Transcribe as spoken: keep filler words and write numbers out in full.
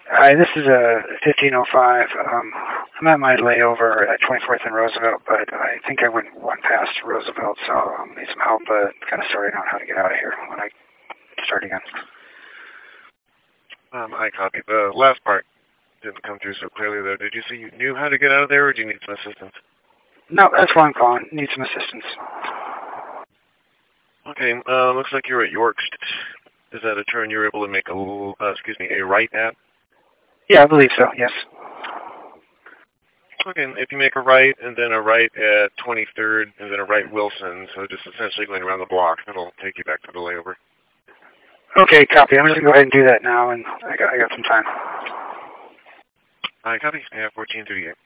Hi, this is a fifteen oh five. Um, I'm at my layover at twenty-fourth and Roosevelt, but I think I went one past Roosevelt, so I um, need some help uh, kind of sorting out how to get out of here when I start again. Um, I copy. The last part didn't come through so clearly, though. Did you say you knew how to get out of there, or do you need some assistance? No, that's why I'm calling. Need some assistance. Okay, uh, looks like you're at York. Is that a turn you're able to make a little, uh, excuse me, a right at? Yeah, I believe so, yes. Okay, if you make a right and then a right at twenty-third and then a right Wilson, so just essentially going around the block, that'll take you back to the layover. Okay, copy. I'm just going to go ahead and do that now, and I got, I got some time. I copy. I have fourteen thirty-eight.